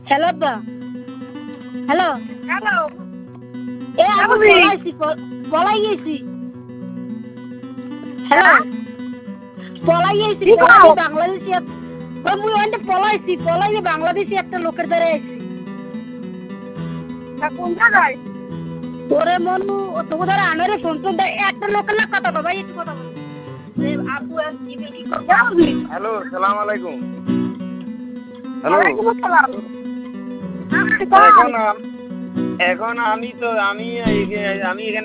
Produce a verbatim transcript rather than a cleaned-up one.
Hello আব্বা। Hello hello এ আমি পলাইছি পলাই গেছি। হ্যালো পলাই গেছি বাংলাদেশি ওই মুই ওইটা পলাইছি পলাই বাংলাদেশি একটা লোকের দ্বারা আইছি। কোন জায়গায়? ওরে মনু তোকে ধরে আনারে ফোন ফোন একটা লোকের না কথা তো ভাই একটু কথা বল। আপু জিমেল কি করবে? হ্যালো সালাম আলাইকুম। হ্যালো ওয়ালাইকুম আসসালাম। এখন আম- এখন আমি তো আমি এই যে- আমি এখানে